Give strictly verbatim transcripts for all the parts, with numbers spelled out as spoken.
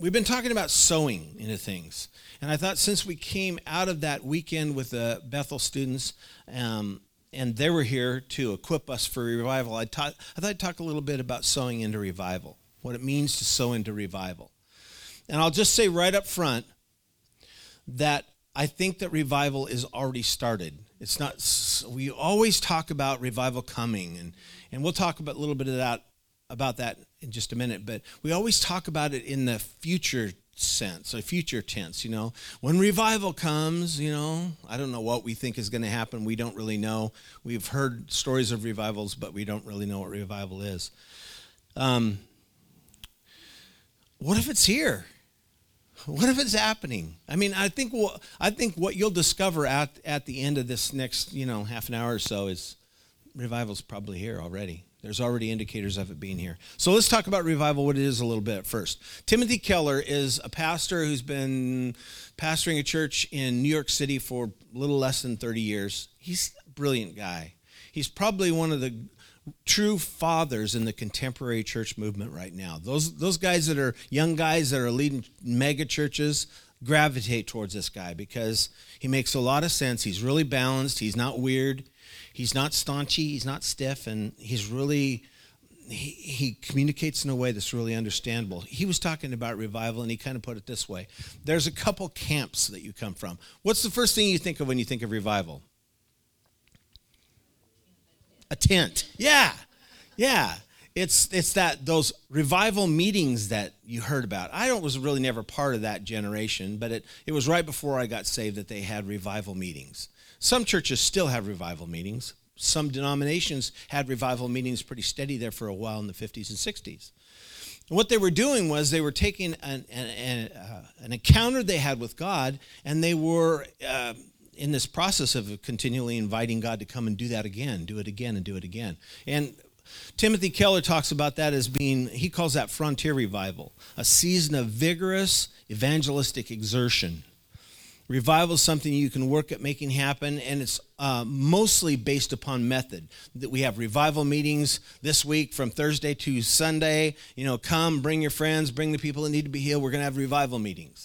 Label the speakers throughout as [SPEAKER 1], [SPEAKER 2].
[SPEAKER 1] we've been talking about sowing into things. And I thought since we came out of that weekend with the Bethel students, um, and they were here to equip us for revival, I, taught, I thought I'd talk a little bit about sowing into revival, what it means to sow into revival. And I'll just say right up front that I think that revival is already started. It's not, we always talk about revival coming, and, and we'll talk about a little bit of that, about that in just a minute, but we always talk about it in the future sense, a future tense, you know. When revival comes, you know, I don't know what we think is going to happen. We don't really know. We've heard stories of revivals, but we don't really know what revival is. Um, what if it's here? What if it's happening? I mean, I think what I think what you'll discover at at the end of this next, you know, half an hour or so is revival's probably here already. There's already indicators of it being here. So let's talk about revival, what it is a little bit first. Timothy Keller is a pastor who's been pastoring a church in New York City for a little less than thirty years. He's a brilliant guy. He's probably one of the true fathers in the contemporary church movement right now. Those those guys that are young guys that are leading mega churches gravitate towards this guy because he makes a lot of sense. He's really balanced. He's not weird. He's not staunchy, he's not stiff, and he's really, he, he communicates in a way that's really understandable. He was talking about revival, and he kind of put it this way. There's a couple camps that you come from. What's the first thing you think of when you think of revival? A tent. Yeah, yeah. It's it's that those revival meetings that you heard about. I don't was really never part of that generation, but it, it was right before I got saved that they had revival meetings. Some churches still have revival meetings. Some denominations had revival meetings pretty steady there for a while in the fifties and sixties. And what they were doing was they were taking an, an, an, uh, an encounter they had with God, and they were uh, in this process of continually inviting God to come and do that again, do it again, and do it again. And Timothy Keller talks about that as being, he calls that frontier revival, a season of vigorous evangelistic exertion. Revival is something you can work at making happen, and it's uh, mostly based upon method. That we have revival meetings this week from Thursday to Sunday. You know, come, bring your friends, bring the people that need to be healed. We're going to have revival meetings.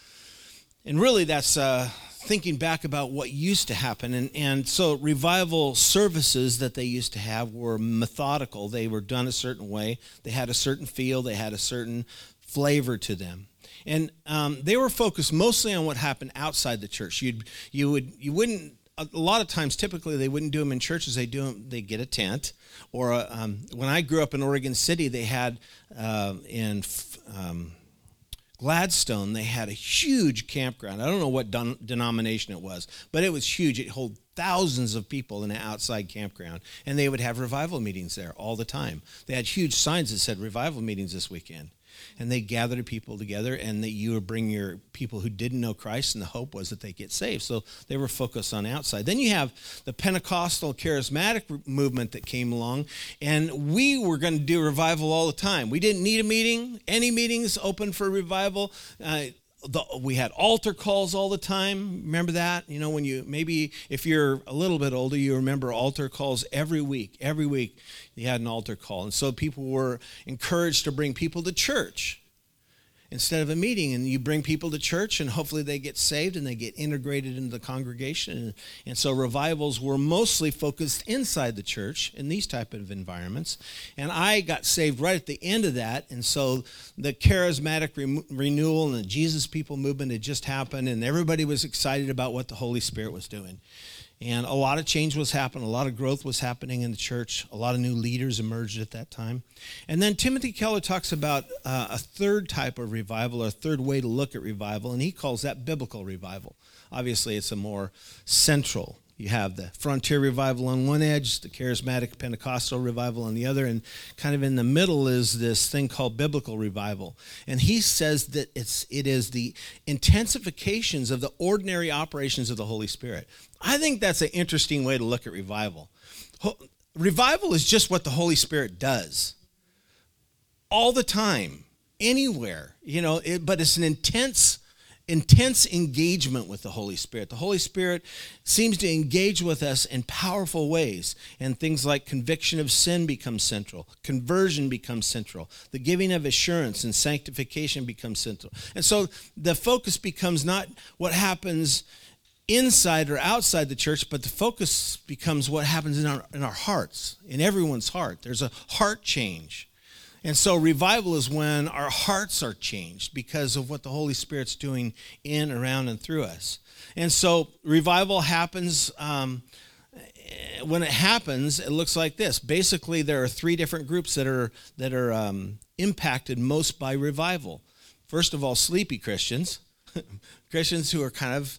[SPEAKER 1] And really that's uh, thinking back about what used to happen. And, and so revival services that they used to have were methodical. They were done a certain way. They had a certain feel. They had a certain flavor to them. And um, they were focused mostly on what happened outside the church. You'd, you would, you wouldn't. A lot of times, typically, they wouldn't do them in churches. They do them. They get a tent, or a, um, when I grew up in Oregon City, they had uh, in um, Gladstone, they had a huge campground. I don't know what don- denomination it was, but it was huge. It held thousands of people in an outside campground, and they would have revival meetings there all the time. They had huge signs that said revival meetings this weekend. And they gathered people together, and that you would bring your people who didn't know Christ, and the hope was that they get saved. So they were focused on outside. Then you have the Pentecostal charismatic movement that came along, and we were going to do revival all the time. We didn't need a meeting. Any meetings open for revival. Uh, the, we had altar calls all the time. Remember that? You know, when you, maybe if you're a little bit older, you remember altar calls every week. Every week you had an altar call. And so people were encouraged to bring people to church instead of a meeting. And you bring people to church, and hopefully they get saved and they get integrated into the congregation. And, and so revivals were mostly focused inside the church in these type of environments. And I got saved right at the end of that. And so the charismatic re- renewal and the Jesus People movement had just happened, and everybody was excited about what the Holy Spirit was doing. And a lot of change was happening. A lot of growth was happening in the church. A lot of new leaders emerged at that time. And then Timothy Keller talks about uh, a third type of revival, or a third way to look at revival, and he calls that biblical revival. Obviously, it's a more central. You have the frontier revival on one edge, the charismatic Pentecostal revival on the other, and kind of in the middle is this thing called biblical revival. And he says that it's it is the intensifications of the ordinary operations of the Holy Spirit. I think that's an interesting way to look at revival. Ho- revival is just what the Holy Spirit does. All the time, anywhere, you know, it, but it's an intense intense engagement with the Holy Spirit. The Holy Spirit seems to engage with us in powerful ways, and things like conviction of sin becomes central, conversion becomes central, the giving of assurance and sanctification becomes central. And so the focus becomes not what happens inside or outside the church, but the focus becomes what happens in our, in our hearts, in everyone's heart. There's a heart change. And so revival is when our hearts are changed because of what the Holy Spirit's doing in, around, and through us. And so revival happens, um, when it happens, it looks like this. Basically, there are three different groups that are, that are um, impacted most by revival. First of all, sleepy Christians, Christians who are kind of,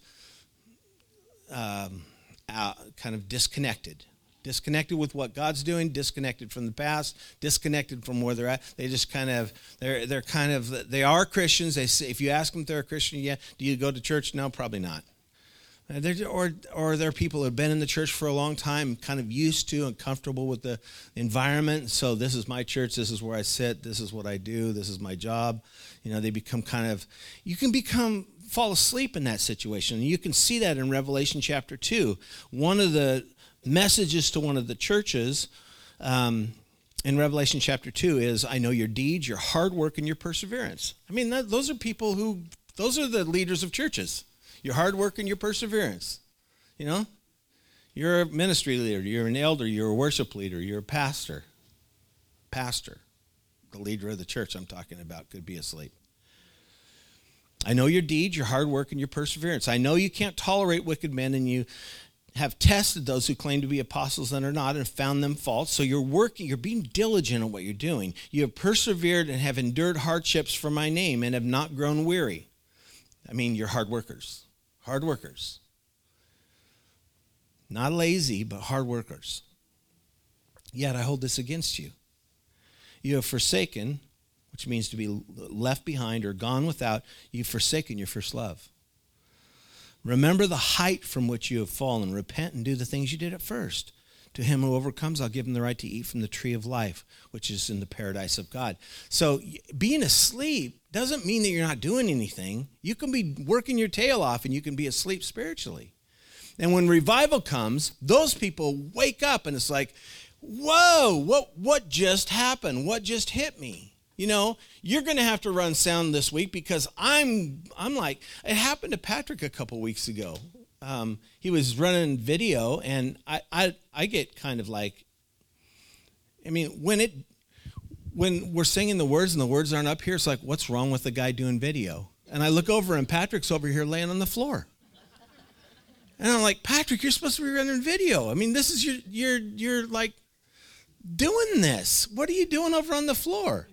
[SPEAKER 1] um, uh, kind of disconnected. Disconnected with what God's doing, disconnected from the past, disconnected from where they're at. They just kind of, they're they're kind of, they are Christians. They say, if you ask them if they're a Christian, yeah, do you go to church? No, probably not. They're, or or they're people who have been in the church for a long time, kind of used to and comfortable with the environment. So this is my church. This is where I sit. This is what I do. This is my job. You know, they become kind of, you can become, fall asleep in that situation. And you can see that in Revelation chapter two. One of the messages to one of the churches um, in Revelation chapter two is, I know your deeds, your hard work, and your perseverance. I mean, that, those are people who, those are the leaders of churches. Your hard work and your perseverance. You know, you're a ministry leader, you're an elder, you're a worship leader, you're a pastor. Pastor, the leader of the church I'm talking about, could be asleep. I know your deeds, your hard work, and your perseverance. I know you can't tolerate wicked men, and you have tested those who claim to be apostles and are not, and found them false. So you're working, you're being diligent in what you're doing. You have persevered and have endured hardships for my name and have not grown weary. I mean, you're hard workers. Hard workers. Not lazy, but hard workers. Yet I hold this against you. You have forsaken, which means to be left behind or gone without, you've forsaken your first love. Remember the height from which you have fallen. Repent and do the things you did at first. To him who overcomes, I'll give him the right to eat from the tree of life, which is in the paradise of God. So being asleep doesn't mean that you're not doing anything. You can be working your tail off and you can be asleep spiritually. And when revival comes, those people wake up and it's like, whoa, what, what just happened? What just hit me? You know, you're going to have to run sound this week because I'm I'm like, it happened to Patrick a couple weeks ago. Um, he was running video, and I, I I get kind of like, I mean, when it when we're singing the words and the words aren't up here, it's like, what's wrong with the guy doing video? And I look over and Patrick's over here laying on the floor. And I'm like, Patrick, you're supposed to be running video. I mean, this is your you're you're like doing this. What are you doing over on the floor?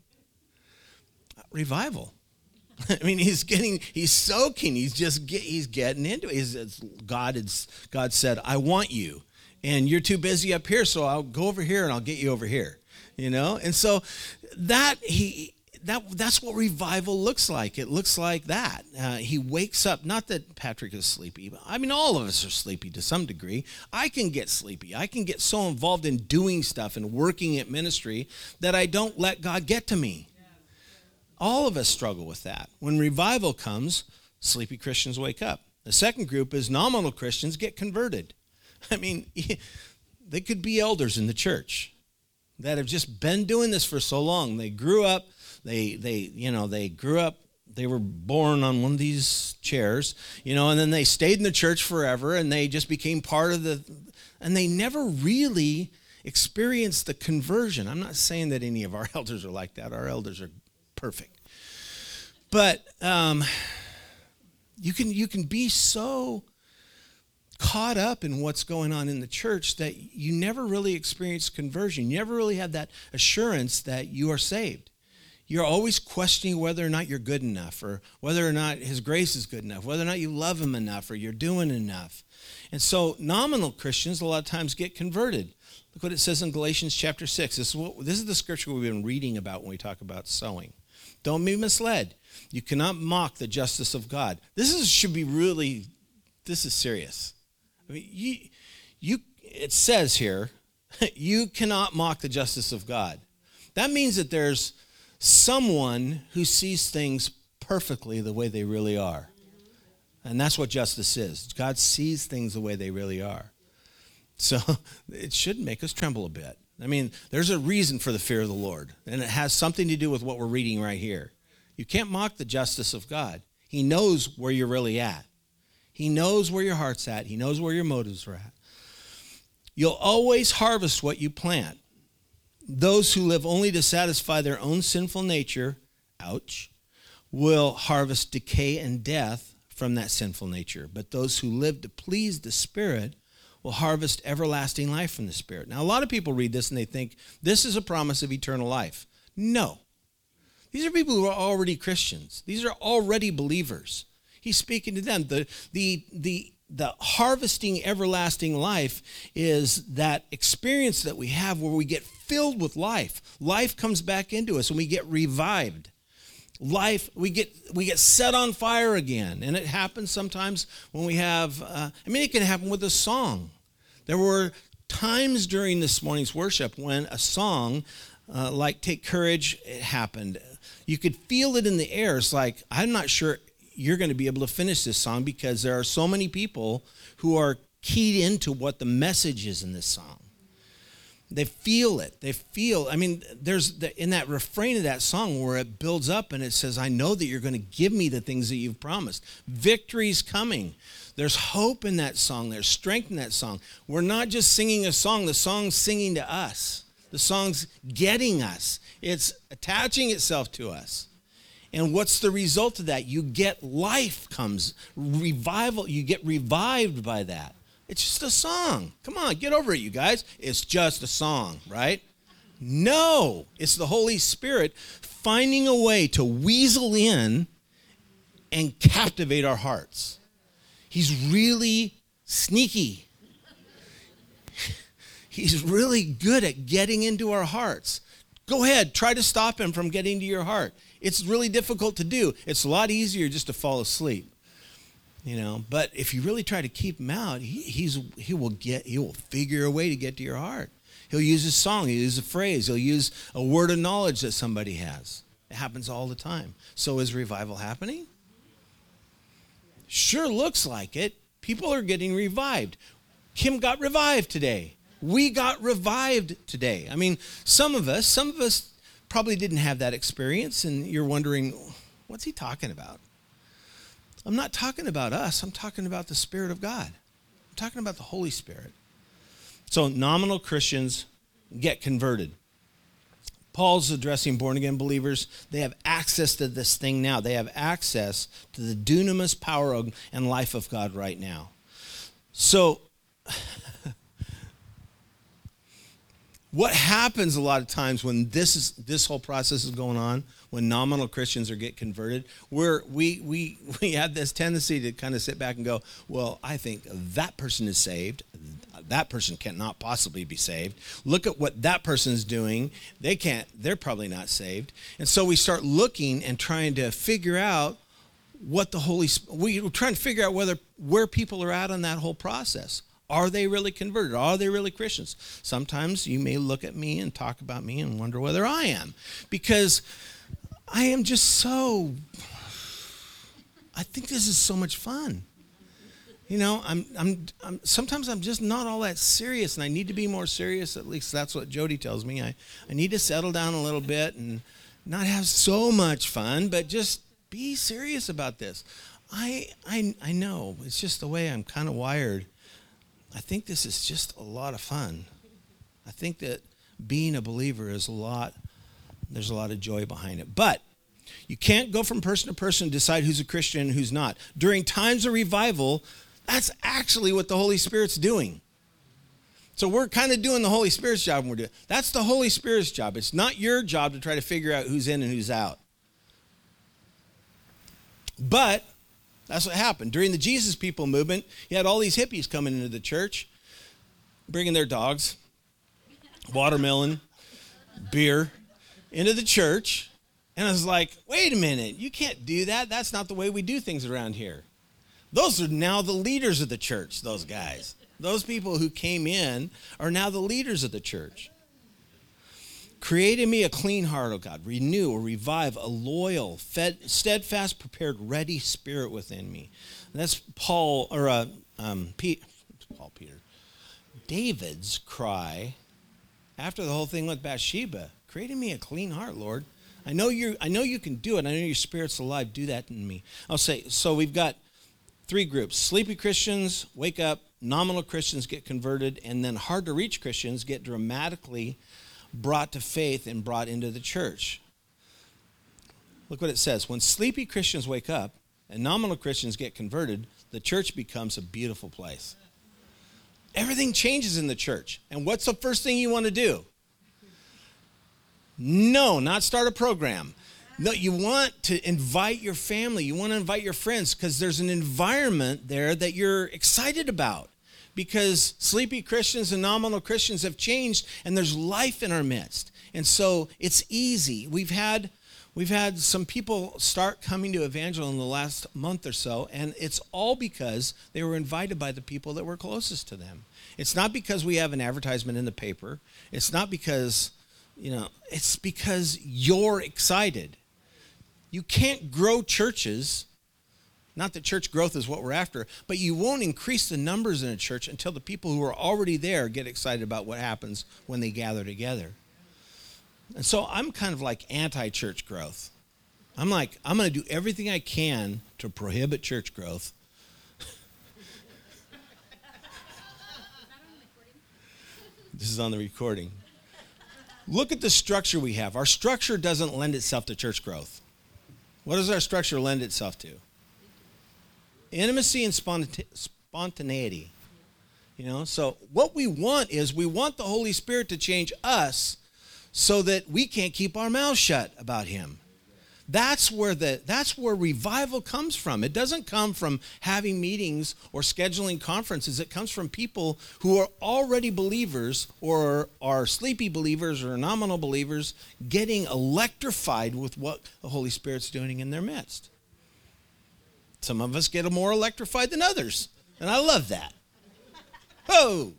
[SPEAKER 1] Revival. I mean, he's getting, he's soaking. He's just, get, he's getting into it. He's, it's, God, it's, God said, I want you. And you're too busy up here, so I'll go over here and I'll get you over here. You know? And so that, he, that, that's what revival looks like. It looks like that. Uh, he wakes up, not that Patrick is sleepy, but I mean, all of us are sleepy to some degree. I can get sleepy. I can get so involved in doing stuff and working at ministry that I don't let God get to me. All of us struggle with that. When revival comes, sleepy Christians wake up. The second group is nominal Christians get converted. I mean, they could be elders in the church that have just been doing this for so long. They grew up, they they you know, they grew up, they were born on one of these chairs, you know, and then they stayed in the church forever and they just became part of the, and they never really experienced the conversion. I'm not saying that any of our elders are like that. Our elders are perfect. But um, you can you can be so caught up in what's going on in the church that you never really experience conversion. You never really have that assurance that you are saved. You're always questioning whether or not you're good enough, or whether or not his grace is good enough, whether or not you love him enough, or you're doing enough. And so nominal Christians a lot of times get converted. Look what it says in Galatians chapter six. This is, what, this is the scripture we've been reading about when we talk about sowing. Don't be misled. You cannot mock the justice of God. This is should be really, this is serious. I mean, you, you. It says here, you cannot mock the justice of God. That means that there's someone who sees things perfectly the way they really are. And that's what justice is. God sees things the way they really are. So it should make us tremble a bit. I mean, there's a reason for the fear of the Lord, and it has something to do with what we're reading right here. You can't mock the justice of God. He knows where you're really at. He knows where your heart's at. He knows where your motives are at. You'll always harvest what you plant. Those who live only to satisfy their own sinful nature, ouch, will harvest decay and death from that sinful nature. But those who live to please the Spirit will harvest everlasting life from the Spirit. Now, a lot of people read this and they think this is a promise of eternal life. No. These are people who are already Christians. These are already believers. He's speaking to them. The, the, the, the harvesting everlasting life is that experience that we have where we get filled with life. Life comes back into us and we get revived. Life, we get we get set on fire again. And it happens sometimes when we have, uh, I mean, it can happen with a song. There were times during this morning's worship when a song uh, like Take Courage, it happened. You could feel it in the air. It's like, I'm not sure you're going to be able to finish this song because there are so many people who are keyed into what the message is in this song. They feel it. They feel, I mean, there's the, in that refrain of that song where it builds up and it says, I know that you're going to give me the things that you've promised. Victory's coming. There's hope in that song. There's strength in that song. We're not just singing a song. The song's singing to us. The song's getting us. It's attaching itself to us. And what's the result of that? You get life comes, revival. You get revived by that. It's just a song. Come on, get over it, you guys. It's just a song, right? No, it's the Holy Spirit finding a way to weasel in and captivate our hearts. He's really sneaky. He's really good at getting into our hearts. Go ahead, try to stop him from getting to your heart. It's really difficult to do. It's a lot easier just to fall asleep. You know, but if you really try to keep him out, he, he's he will get he will figure a way to get to your heart. He'll use a song, he'll use a phrase, he'll use a word of knowledge that somebody has. It happens all the time. So is revival happening? Sure looks like it. People are getting revived. Kim got revived today. We got revived today. I mean, some of us, some of us probably didn't have that experience, and you're wondering, what's he talking about? I'm not talking about us. I'm talking about the Spirit of God. I'm talking about the Holy Spirit. So nominal Christians get converted. Paul's addressing born-again believers. They have access to this thing now. They have access to the dunamis power of, and life of God right now. So what happens a lot of times when this is this whole process is going on, when nominal Christians are get converted, we're, we we we have this tendency to kind of sit back and go, well, I think that person is saved. That person cannot possibly be saved. Look at what that person is doing. They can't, they're probably not saved. And so we start looking and trying to figure out what the Holy Spirit, we're trying to figure out whether where people are at on that whole process. Are they really converted? Are they really Christians? Sometimes you may look at me and talk about me and wonder whether I am. Because I am just so, I think this is so much fun. You know, I'm, I'm, I'm, sometimes I'm just not all that serious, and I need to be more serious. At least that's what Jody tells me. I, I need to settle down a little bit and not have so much fun, but just be serious about this. I, I, I know. It's just the way I'm kind of wired. I think this is just a lot of fun. I think that being a believer is a lot, there's a lot of joy behind it. But you can't go from person to person and decide who's a Christian and who's not. During times of revival, that's actually what the Holy Spirit's doing. So we're kind of doing the Holy Spirit's job when we're doing. That's the Holy Spirit's job. It's not your job to try to figure out who's in and who's out. But that's what happened. During the Jesus People movement, you had all these hippies coming into the church, bringing their dogs, watermelon, beer, into the church. And I was like, wait a minute, you can't do that. That's not the way we do things around here. Those are now the leaders of the church, those guys. Those people who came in are now the leaders of the church. Create in me a clean heart, O God. Renew or revive a loyal, fed, steadfast, prepared, ready spirit within me. And that's Paul, or uh, um, Pete, Paul Peter. David's cry after the whole thing with Bathsheba. Create in me a clean heart, Lord. I know you I know you can do it. I know your spirit's alive. Do that in me. I'll say, so we've got three groups. Sleepy Christians wake up, nominal Christians get converted, and then hard to reach Christians get dramatically brought to faith and brought into the church. Look what it says. When sleepy Christians wake up and nominal Christians get converted, the church becomes a beautiful place. Everything changes in the church. And what's the first thing you want to do? No, not start a program. No, you want to invite your family. You want to invite your friends because there's an environment there that you're excited about. Because sleepy Christians and nominal Christians have changed and there's life in our midst. And so it's easy. We've had we've had some people start coming to Evangel in the last month or so, and it's all because they were invited by the people that were closest to them. It's not because we have an advertisement in the paper. It's not because, you know, it's because you're excited. You can't grow churches. Not that church growth is what we're after, but you won't increase the numbers in a church until the people who are already there get excited about what happens when they gather together. And so I'm kind of like anti-church growth. I'm like, I'm going to do everything I can to prohibit church growth. This is on the recording. Look at the structure we have. Our structure doesn't lend itself to church growth. What does our structure lend itself to? Intimacy and sponta- spontaneity. You know, so what we want is we want the Holy Spirit to change us so that we can't keep our mouths shut about him. That's where the that's where revival comes from. It doesn't come from having meetings or scheduling conferences. It comes from people who are already believers or are sleepy believers or nominal believers getting electrified with what the Holy Spirit's doing in their midst. Some of us get more electrified than others, and I love that. Oh!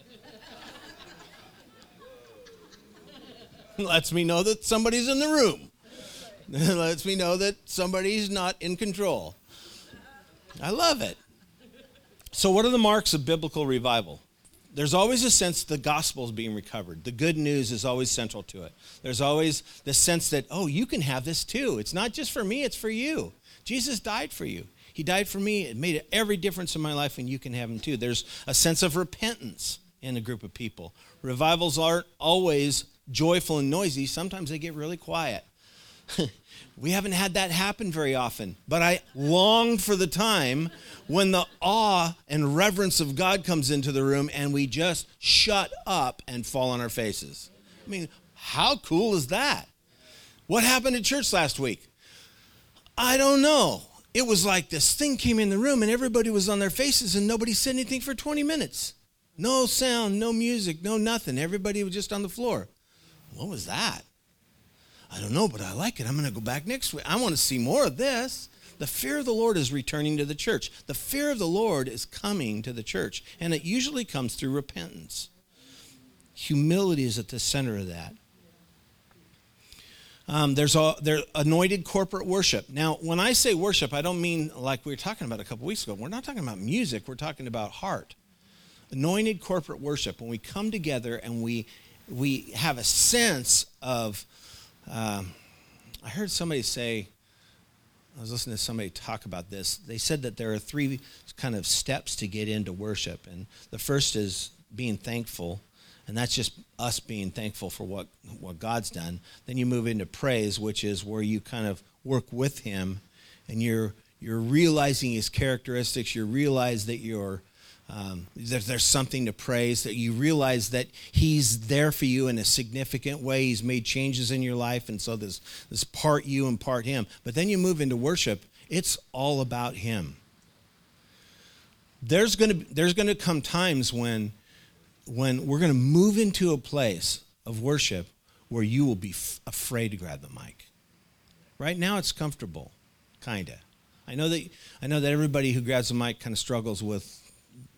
[SPEAKER 1] Lets me know that somebody's in the room. Lets me know that somebody's not in control. I love it. So what are the marks of biblical revival? There's always a sense the gospel is being recovered. The good news is always central to it. There's always the sense that, oh, you can have this too. It's not just for me, it's for you. Jesus died for you. He died for me. It made every difference in my life, and you can have him too. There's a sense of repentance in a group of people. Revivals aren't always joyful and noisy. Sometimes they get really quiet. We haven't had that happen very often, but I long for the time when the awe and reverence of God comes into the room and we just shut up and fall on our faces. I mean, how cool is that? What happened at church last week? I don't know. It was like this thing came in the room and everybody was on their faces and nobody said anything for twenty minutes. No sound, no music, no nothing. Everybody was just on the floor. What was that? I don't know, but I like it. I'm going to go back next week. I want to see more of this. The fear of the Lord is returning to the church. The fear of the Lord is coming to the church, and it usually comes through repentance. Humility is at the center of that. Um, there's a, there anointed corporate worship. Now, when I say worship, I don't mean like we were talking about a couple weeks ago. We're not talking about music. We're talking about heart. Anointed corporate worship. When we come together and we we have a sense of, um, I heard somebody say, I was listening to somebody talk about this. They said that there are three kind of steps to get into worship. And the first is being thankful. And that's just us being thankful for what, what God's done. Then you move into praise, which is where you kind of work with him and you're you're realizing his characteristics. You realize that you're um, that there's something to praise, that you realize that he's there for you in a significant way. He's made changes in your life, and so there's, there's part you and part him. But then you move into worship. It's all about him. There's going to there's going to come times when when we're going to move into a place of worship where you will be f- afraid to grab the mic. Right now it's comfortable, kind of. I know that I know that everybody who grabs the mic kind of struggles with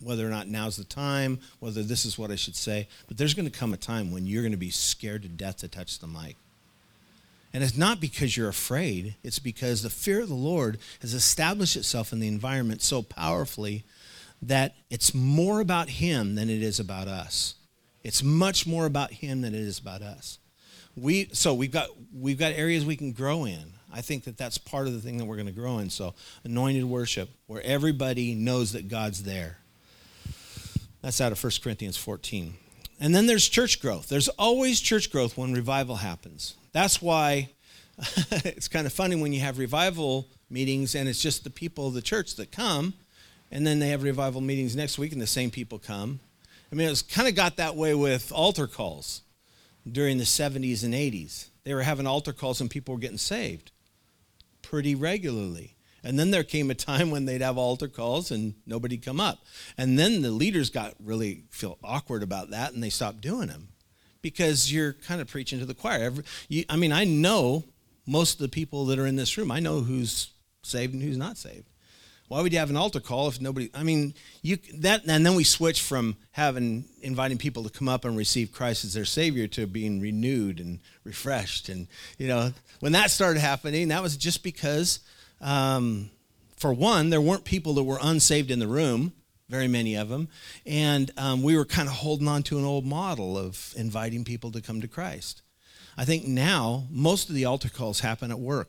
[SPEAKER 1] whether or not now's the time, whether this is what I should say, but there's going to come a time when you're going to be scared to death to touch the mic. And it's not because you're afraid. It's because the fear of the Lord has established itself in the environment so powerfully that it's more about him than it is about us. It's much more about him than it is about us. We so we've got we've got areas we can grow in. I think that that's part of the thing that we're going to grow in. So anointed worship, where everybody knows that God's there. That's out of First Corinthians fourteen. And then there's church growth. There's always church growth when revival happens. That's why it's kind of funny when you have revival meetings and it's just the people of the church that come, and then they have revival meetings next week and the same people come. I mean, it's kind of got that way with altar calls during the seventies and eighties. They were having altar calls and people were getting saved pretty regularly. And then there came a time when they'd have altar calls and nobody'd come up. And then the leaders got really feel awkward about that and they stopped doing them because you're kind of preaching to the choir. Every, you, I mean, I know most of the people that are in this room. I know who's saved and who's not saved. Why would you have an altar call if nobody, I mean, you that, and then we switched from having, inviting people to come up and receive Christ as their Savior to being renewed and refreshed. And, you know, when that started happening, that was just because, um, for one, there weren't people that were unsaved in the room, very many of them, and um, we were kind of holding on to an old model of inviting people to come to Christ. I think now, most of the altar calls happen at work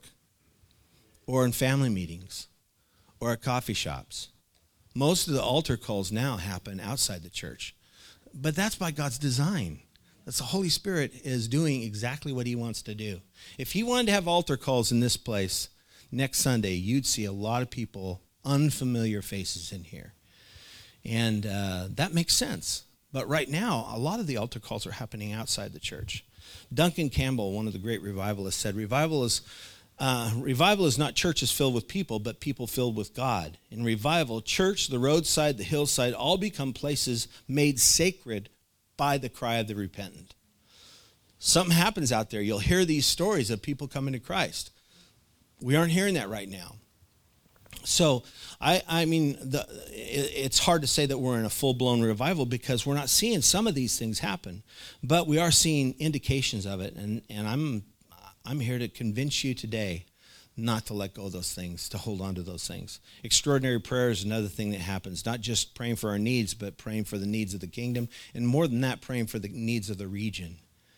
[SPEAKER 1] or in family meetings or at coffee shops. Most of the altar calls now happen outside the church. But that's by God's design. That's the Holy Spirit is doing exactly what he wants to do. If he wanted to have altar calls in this place next Sunday, you'd see a lot of people, unfamiliar faces in here. And uh, that makes sense. But right now, a lot of the altar calls are happening outside the church. Duncan Campbell, one of the great revivalists, said, revival is Uh, revival is not churches filled with people, but people filled with God. In revival, church, the roadside, the hillside, all become places made sacred by the cry of the repentant. Something happens out there. You'll hear these stories of people coming to Christ. We aren't hearing that right now. So, I, I mean, the, it, it's hard to say that we're in a full-blown revival because we're not seeing some of these things happen. But we are seeing indications of it, and, and I'm I'm here to convince you today not to let go of those things, to hold on to those things. Extraordinary prayer is another thing that happens, not just praying for our needs, but praying for the needs of the kingdom, and more than that, praying for the needs of the region.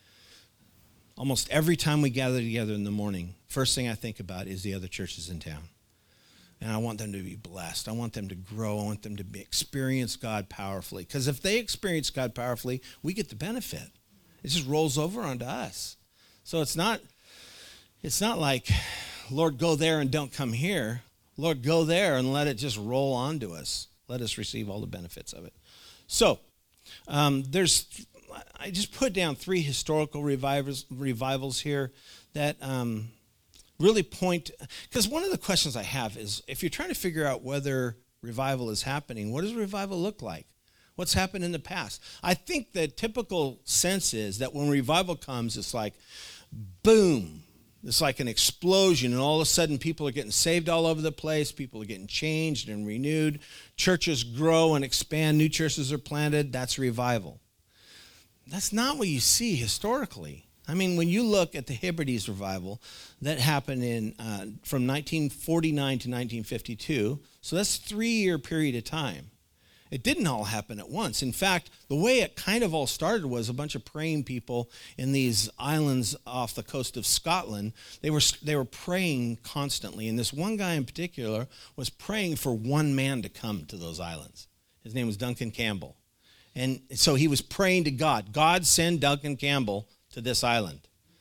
[SPEAKER 1] Almost every time we gather together in the morning, first thing I think about is the other churches in town. And I want them to be blessed. I want them to grow. I want them to be, experience God powerfully. Because if they experience God powerfully, we get the benefit. It just rolls over onto us. So it's not... It's not like, Lord, go there and don't come here. Lord, go there and let it just roll onto us. Let us receive all the benefits of it. So, um, there's, I just put down three historical revivals, revivals here that um, really point, because one of the questions I have is, if you're trying to figure out whether revival is happening, what does revival look like? What's happened in the past? I think the typical sense is that when revival comes, it's like, boom. It's like an explosion, and all of a sudden people are getting saved all over the place. People are getting changed and renewed. Churches grow and expand. New churches are planted. That's revival. That's not what you see historically. I mean, when you look at the Hebrides revival that happened in uh, from nineteen forty-nine to nineteen fifty-two, so that's a three-year period of time. It didn't all happen at once. In fact, the way it kind of all started was a bunch of praying people in these islands off the coast of Scotland. They were they were praying constantly, and this one guy in particular was praying for one man to come to those islands. His name was Duncan Campbell. And so he was praying to God. God, send Duncan Campbell to this island.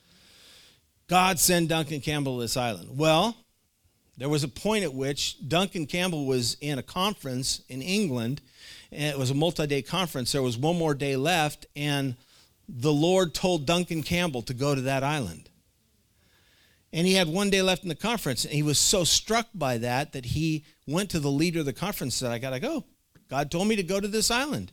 [SPEAKER 1] God, send Duncan Campbell to this island. Well, there was a point at which Duncan Campbell was in a conference in England, and it was a multi-day conference. There was one more day left, and the Lord told Duncan Campbell to go to that island. And he had one day left in the conference, and he was so struck by that that he went to the leader of the conference and said, I got to go. God told me to go to this island.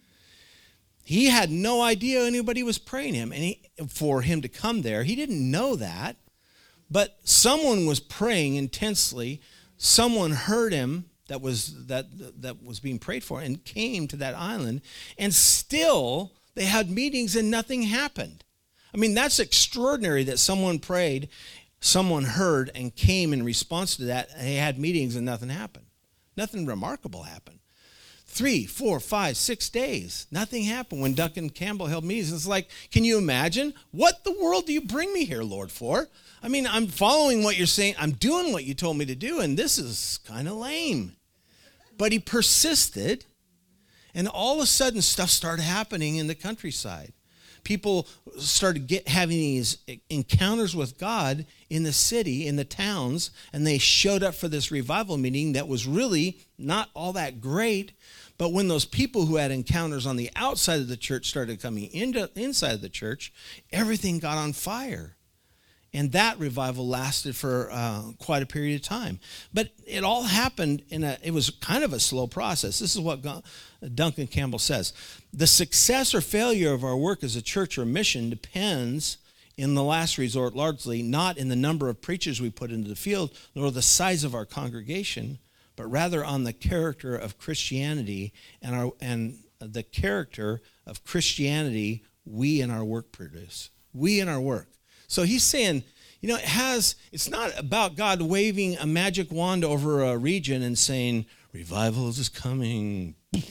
[SPEAKER 1] He had no idea anybody was praying him and he, for him to come there. He didn't know that. But someone was praying intensely. Someone heard him, that was that that was being prayed for and came to that island, and still they had meetings and nothing happened. I mean, that's extraordinary that someone prayed, someone heard, and came in response to that. They had meetings and nothing happened. Nothing remarkable happened. Three, four, five, six days, nothing happened when Duncan Campbell held meetings. It's like, can you imagine? What the world do you bring me here, Lord, for? I mean, I'm following what you're saying. I'm doing what you told me to do, and this is kind of lame. But he persisted, and all of a sudden stuff started happening in the countryside. People started get, having these encounters with God in the city, in the towns, and they showed up for this revival meeting that was really not all that great. But when those people who had encounters on the outside of the church started coming into inside of the church, everything got on fire. And that revival lasted for uh, quite a period of time. But it all happened in a, it was kind of a slow process. This is what Duncan Campbell says. The success or failure of our work as a church or mission depends, in the last resort, largely not in the number of preachers we put into the field, nor the size of our congregation, but rather on the character of Christianity and, our, and the character of Christianity we in our work produce. We in our work. So he's saying, you know, it has, it's not about God waving a magic wand over a region and saying, revival is coming.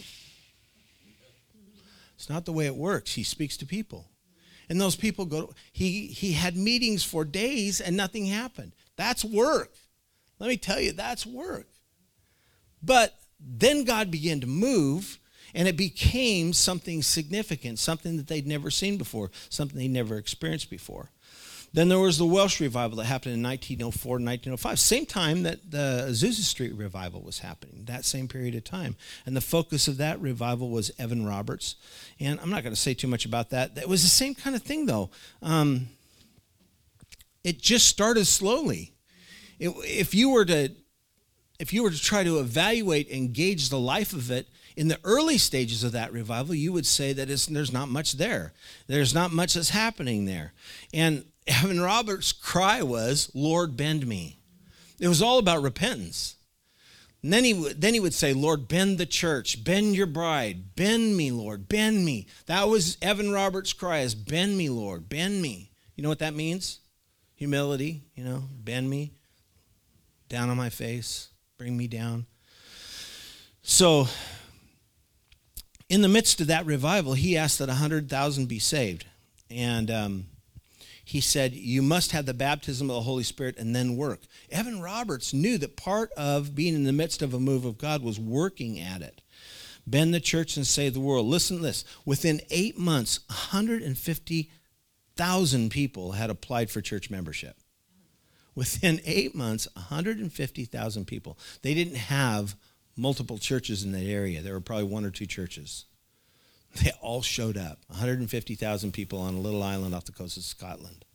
[SPEAKER 1] It's not the way it works. He speaks to people. And those people go, he, he had meetings for days and nothing happened. That's work. Let me tell you, that's work. But then God began to move, and it became something significant, something that they'd never seen before, something they'd never experienced before. Then there was the Welsh revival that happened in nineteen oh four to nineteen oh five, same time that the Azusa Street revival was happening, that same period of time. And the focus of that revival was Evan Roberts. And I'm not going to say too much about that. It was the same kind of thing, though. Um, it just started slowly. It, if you were to, if you were to try to evaluate and gauge the life of it, in the early stages of that revival, you would say that it's, there's not much there. There's not much that's happening there. And Evan Roberts' cry was, Lord, bend me. It was all about repentance. And then he, would, then he would say, Lord, bend the church, bend your bride, bend me, Lord, bend me. That was Evan Roberts' cry, is bend me, Lord, bend me. You know what that means? Humility, you know, bend me, down on my face, bring me down. So in the midst of that revival, he asked that one hundred thousand be saved. And um, he said, you must have the baptism of the Holy Spirit and then work. Evan Roberts knew that part of being in the midst of a move of God was working at it. Bend the church and save the world. Listen to this. Within eight months, one hundred fifty thousand people had applied for church membership. Within eight months, one hundred fifty thousand people. They didn't have multiple churches in that area. There were probably one or two churches. They all showed up. one hundred fifty thousand people on a little island off the coast of Scotland.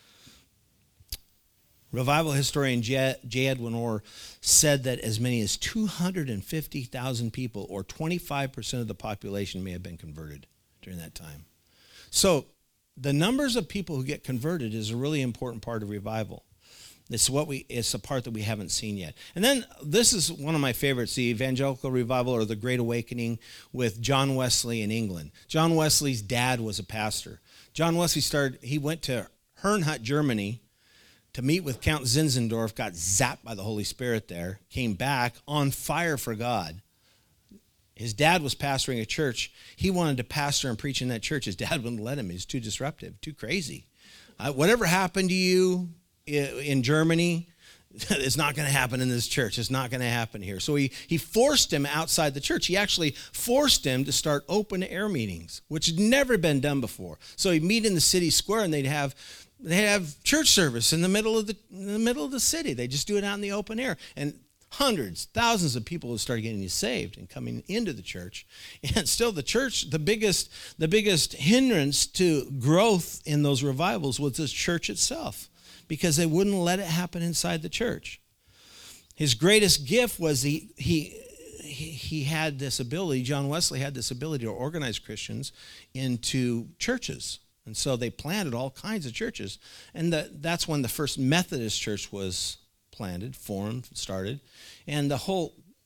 [SPEAKER 1] Revival historian J. Edwin Orr said that as many as two hundred fifty thousand people, or twenty-five percent of the population, may have been converted during that time. So the numbers of people who get converted is a really important part of revival. It's what we, it's a part that we haven't seen yet. And then this is one of my favorites, the Evangelical Revival or the Great Awakening with John Wesley in England. John Wesley's dad was a pastor. John Wesley started, he went to Herrnhut, Germany to meet with Count Zinzendorf, got zapped by the Holy Spirit there, came back on fire for God. His dad was pastoring a church. He wanted to pastor and preach in that church. His dad wouldn't let him. He was too disruptive, too crazy. Uh, whatever happened to you in Germany, it's not going to happen in this church. It's not going to happen here. So he, he forced him outside the church. He actually forced him to start open-air meetings, which had never been done before. So he'd meet in the city square, and they'd have they'd have church service in the middle of the in the middle of the city. They just do it out in the open air, and hundreds, thousands of people would start getting saved and coming into the church. And still, the church, the biggest the biggest hindrance to growth in those revivals was the church itself, because they wouldn't let it happen inside the church. His greatest gift was he, he, he had this ability, John Wesley had this ability to organize Christians into churches. And so they planted all kinds of churches. And the, that's when the first Methodist church was planted, formed, started. And the whole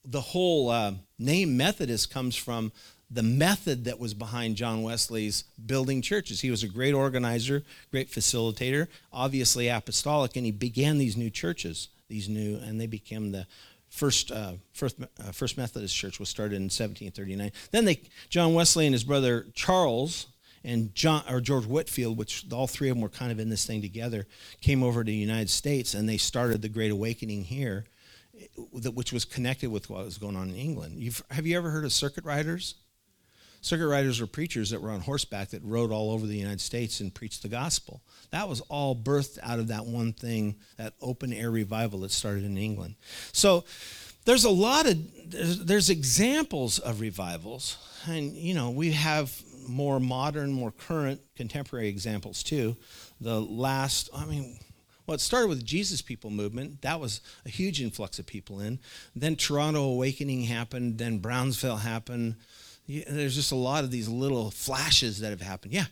[SPEAKER 1] the whole uh, name Methodist comes from the method that was behind John Wesley's building churches. He was a great organizer, great facilitator, obviously apostolic, and he began these new churches, these new, and they became the first uh, first, uh, first Methodist Church was started in seventeen thirty-nine. Then they, John Wesley and his brother Charles and John or George Whitefield, which all three of them were kind of in this thing together, came over to the United States and they started the Great Awakening here, which was connected with what was going on in England. You've, have you ever heard of circuit riders? Circuit riders were preachers that were on horseback that rode all over the United States and preached the gospel. That was all birthed out of that one thing, that open air revival that started in England. So there's a lot of, there's, there's examples of revivals. And, you know, we have more modern, more current, contemporary examples too. The last, I mean, well, it started with the Jesus People movement. That was a huge influx of people in. Then Toronto Awakening happened. Then Brownsville happened. Yeah, there's just a lot of these little flashes that have happened. Yeah.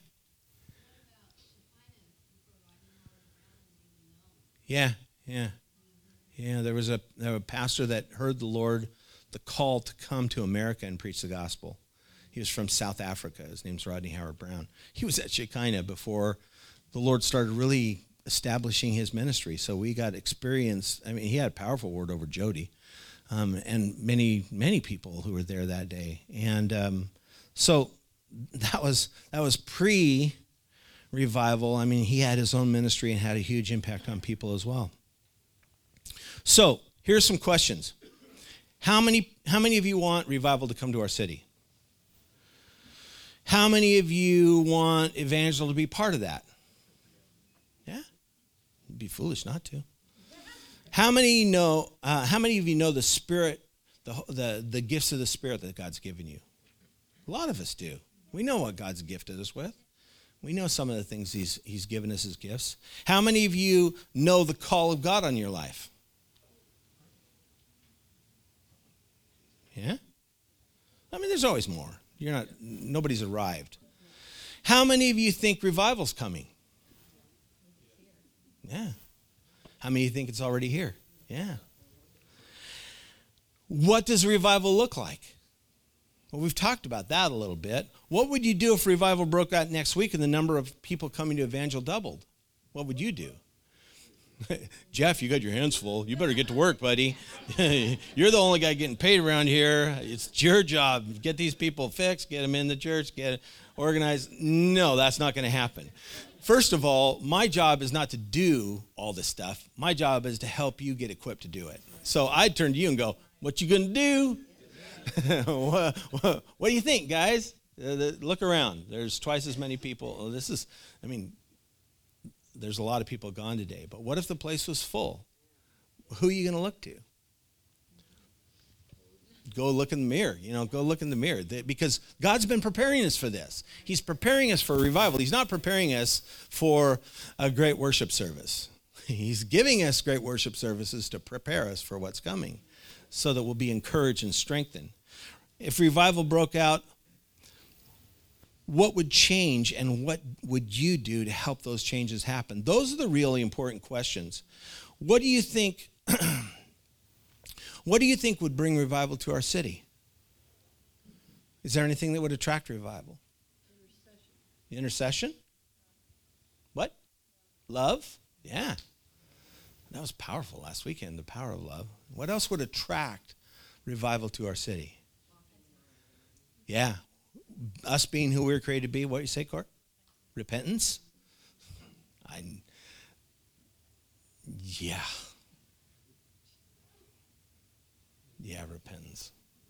[SPEAKER 1] Yeah, yeah. Yeah, there was a, there was a pastor that heard the Lord, the call to come to America and preach the gospel. He was from South Africa. His name's Rodney Howard Brown. He was at Shekinah before the Lord started really establishing his ministry. So we got experience. I mean, he had a powerful word over Jody. Um, and many, many people who were there that day. And um, so that was that was pre-revival. I mean, he had his own ministry and had a huge impact on people as well. So here's some questions. How many, how many of you want revival to come to our city? How many of you want Evangel to be part of that? Yeah? It'd be foolish not to. How many know? Uh, how many of you know the Spirit, the, the the gifts of the Spirit that God's given you? A lot of us do. We know what God's gifted us with. We know some of the things He's He's given us as gifts. How many of you know the call of God on your life? Yeah. I mean, there's always more. You're not. Nobody's arrived. How many of you think revival's coming? Yeah. How many of you think it's already here? Yeah. What does revival look like? Well, we've talked about that a little bit. What would you do if revival broke out next week and the number of people coming to Evangel doubled? What would you do? Jeff, you got your hands full. You better get to work, buddy. You're the only guy getting paid around here. It's your job. Get these people fixed, get them in the church, get it organized. No, that's not going to happen. First of all, my job is not to do all this stuff. My job is to help you get equipped to do it. So I'd turn to you and go, what you going to do? what, what, what do you think, guys? Uh, the, look around. There's twice as many people. Oh, this is, I mean, there's a lot of people gone today. But what if the place was full? Who are you going to look to? Go look in the mirror, you know, go look in the mirror. Because God's been preparing us for this. He's preparing us for revival. He's not preparing us for a great worship service. He's giving us great worship services to prepare us for what's coming so that we'll be encouraged and strengthened. If revival broke out, what would change and what would you do to help those changes happen? Those are the really important questions. What do you think... What do you think would bring revival to our city? Is there anything that would attract revival? Intercession. Intercession? What? Love? Yeah. That was powerful last weekend, the power of love. What else would attract revival to our city? Yeah. Us being who we were created to be. What do you say, Court? Repentance? I. Yeah. Yeah, repentance.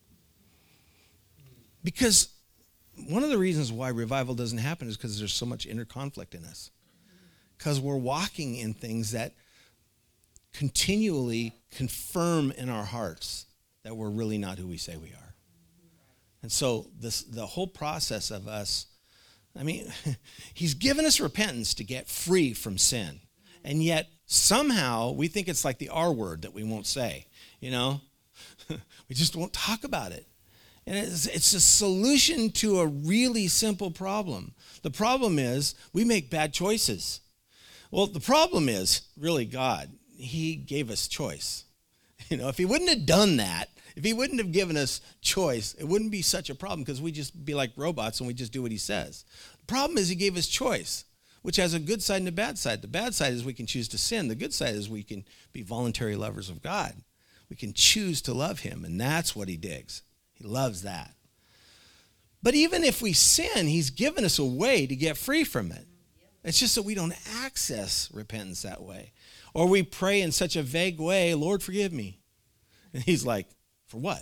[SPEAKER 1] Because one of the reasons why revival doesn't happen is because there's so much inner conflict in us. Because we're walking in things that continually confirm in our hearts that we're really not who we say we are. And so this, the whole process of us, I mean, he's given us repentance to get free from sin. And yet somehow we think it's like the R word that we won't say, you know? We just won't talk about it. And it's, it's a solution to a really simple problem. The problem is we make bad choices. Well, the problem is really God. He gave us choice. You know, if he wouldn't have done that, If he wouldn't have given us choice, it wouldn't be such a problem because we'd just be like robots and we just do what he says. The problem is he gave us choice, which has a good side and a bad side. The bad side is we can choose to sin. The good side is we can be voluntary lovers of God. We can choose to love him, and that's what he digs. He loves that. But even if we sin, he's given us a way to get free from it. It's just that we don't access repentance that way. Or we pray in such a vague way, Lord, forgive me. And he's like, for what?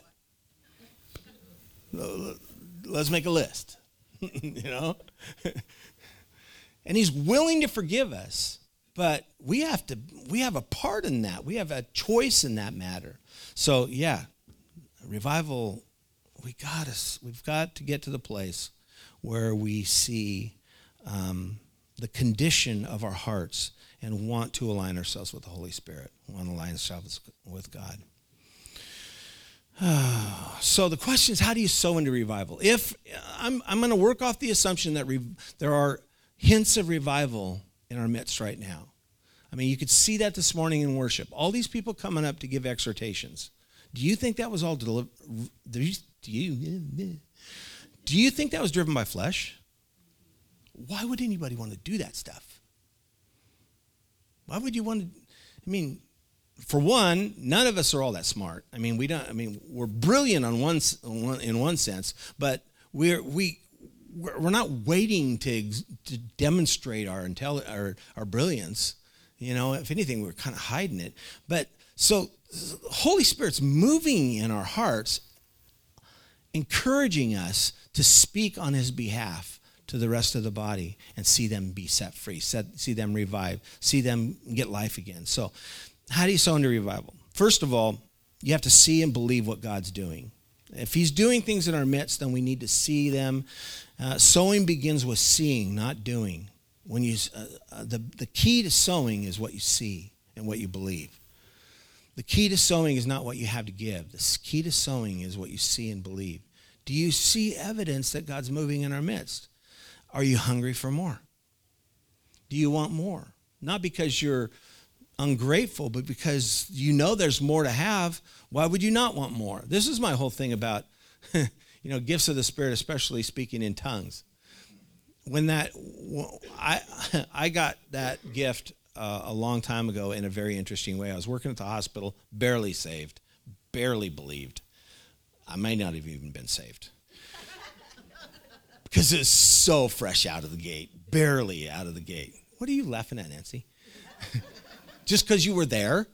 [SPEAKER 1] Let's make a list, you know? And he's willing to forgive us, but we have to, we have a part in that. We have a choice in that matter. So yeah, revival, we got us, we've got to get to the place where we see um, the condition of our hearts and want to align ourselves with the Holy Spirit, want to align ourselves with God. So the question is, how do you sow into revival? If I'm, I'm going to work off the assumption that re, there are hints of revival in our midst right now. I mean, you could see that this morning in worship. All these people coming up to give exhortations. Do you think that was all delivered? Do you, do you, do you think that was driven by flesh? Why would anybody want to do that stuff? Why would you want to? I mean, for one, none of us are all that smart. I mean, we don't. I mean, we're brilliant on one in one sense, but we're we we're not waiting to to demonstrate our intelli- our our brilliance. You know, if anything, we're kind of hiding it. But so, Holy Spirit's moving in our hearts, encouraging us to speak on his behalf to the rest of the body and see them be set free, set, see them revive, see them get life again. So how do you sow into revival? First of all, you have to see and believe what God's doing. If he's doing things in our midst, then we need to see them. Uh, sowing begins with seeing, not doing. When you, uh, uh, the, the key to sowing is what you see and what you believe. The key to sowing is not what you have to give. The key to sowing is what you see and believe. Do you see evidence that God's moving in our midst? Are you hungry for more? Do you want more? Not because you're ungrateful, but because you know there's more to have. Why would you not want more? This is my whole thing about, you know, gifts of the Spirit, especially speaking in tongues. When that, I, I got that gift uh, a long time ago in a very interesting way. I was working at the hospital, barely saved, barely believed. I may not have even been saved. Because it's so fresh out of the gate, barely out of the gate. What are you laughing at, Nancy? Just because you were there?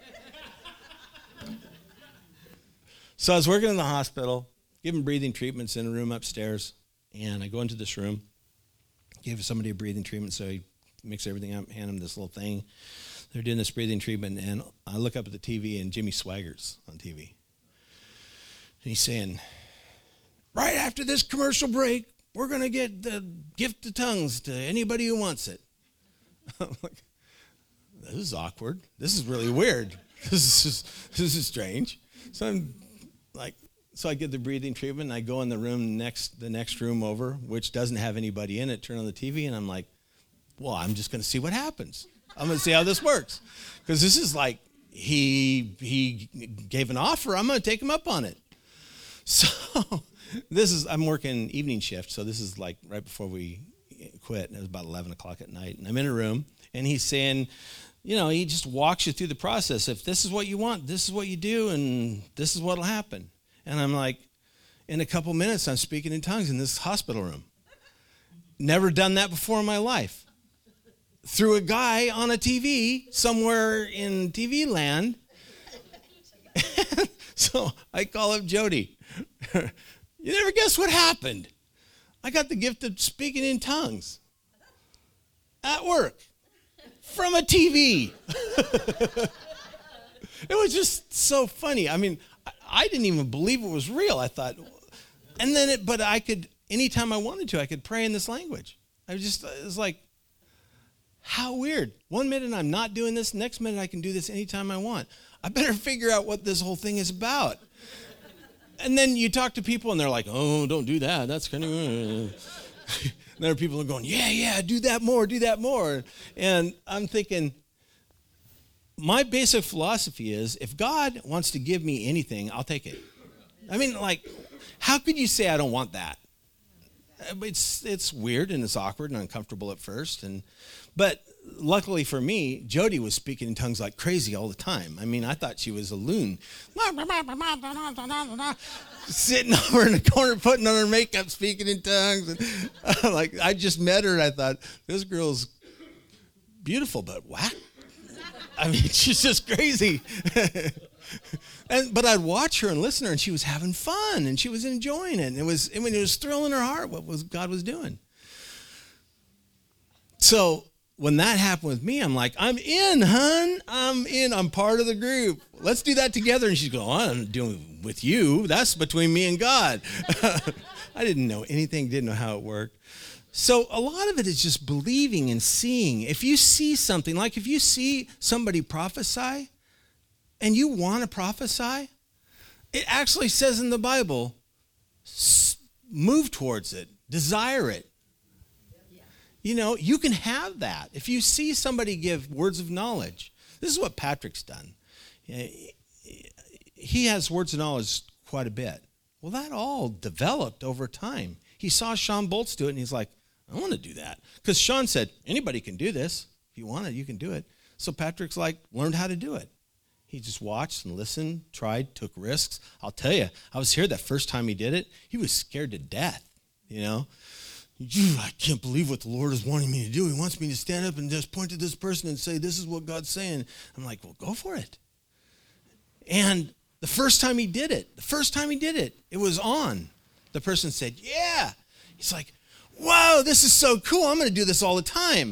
[SPEAKER 1] So I was working in the hospital, giving breathing treatments in a room upstairs, and I go into this room, gave somebody a breathing treatment, so he mixed everything up, hand him this little thing. They're doing this breathing treatment, and I look up at the T V, and Jimmy Swaggart's on T V. And he's saying, right after this commercial break, we're going to get the gift of tongues to anybody who wants it. I'm like, this is awkward. This is really weird. This is just, this is strange. So I'm like, so I get the breathing treatment, and I go in the room next, the next room over, which doesn't have anybody in it, turn on the T V, and I'm like, well, I'm just going to see what happens. I'm going to see how this works. Because this is like, he he gave an offer. I'm going to take him up on it. So this is, I'm working evening shift, so this is like right before we quit. It was about eleven o'clock at night, and I'm in a room, and he's saying, you know, he just walks you through the process. If this is what you want, this is what you do, and this is what will happen. And I'm like, in a couple minutes, I'm speaking in tongues in this hospital room. Never done that before in my life. Through a guy on a T V somewhere in T V land. So I call up Jody. You never guess what happened. I got the gift of speaking in tongues at work from a T V. It was just so funny. I mean, I, I didn't even believe it was real. I thought, and then it, but I could, anytime I wanted to, I could pray in this language. I was just, it was like, how weird. One minute I'm not doing this, next minute I can do this anytime I want. I better figure out what this whole thing is about. And then you talk to people and they're like, oh, don't do that. That's kind of... And there are people who are going, yeah, yeah, do that more, do that more. And I'm thinking, my basic philosophy is if God wants to give me anything, I'll take it. I mean, like, how could you say I don't want that? It's it's weird and it's awkward and uncomfortable at first, and but luckily for me, Jody was speaking in tongues like crazy all the time. I mean, I thought she was a loon. Sitting over in the corner, putting on her makeup, speaking in tongues. And, uh, like, I just met her, and I thought, this girl's beautiful, but whack. I mean, she's just crazy. and But I'd watch her and listen to her, and she was having fun, and she was enjoying it. And it was, I mean, it was thrilling her heart what was God was doing. So when that happened with me, I'm like, I'm in, hun. I'm in. I'm part of the group. Let's do that together. And she's going, oh, I'm doing it with you. That's between me and God. I didn't know anything, didn't know how it worked. So a lot of it is just believing and seeing. If you see something, like if you see somebody prophesy and you want to prophesy, it actually says in the Bible, move towards it, desire it. You know, you can have that. If you see somebody give words of knowledge, this is what Patrick's done. He has words of knowledge quite a bit. Well, that all developed over time. He saw Sean Boltz do it, and he's like, I want to do that. Because Sean said, anybody can do this. If you want it, you can do it. So Patrick's like, learned how to do it. He just watched and listened, tried, took risks. I'll tell you, I was here that first time he did it. He was scared to death, you know. I can't believe what the Lord is wanting me to do. He wants me to stand up and just point to this person and say, this is what God's saying. I'm like, well, go for it. And the first time he did it, the first time he did it, it was on. The person said, yeah. He's like, whoa, this is so cool. I'm going to do this all the time.